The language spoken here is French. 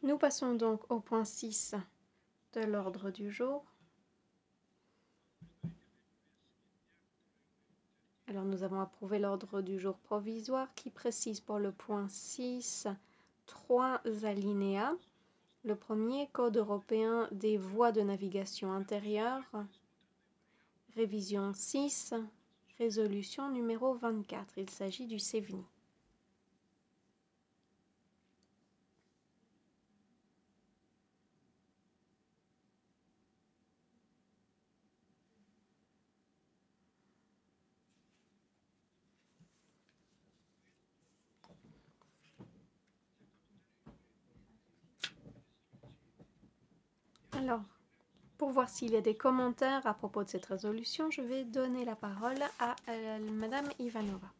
Nous passons donc au point 6 de l'ordre du jour. Alors nous avons approuvé l'ordre du jour provisoire qui précise pour le point 6 trois alinéas. Le premier, Code européen des voies de navigation intérieure. Révision 6, résolution numéro 24. Il s'agit du CEVNI. Alors, pour voir s'il y a des commentaires à propos de cette résolution, je vais donner la parole à Madame Ivanova.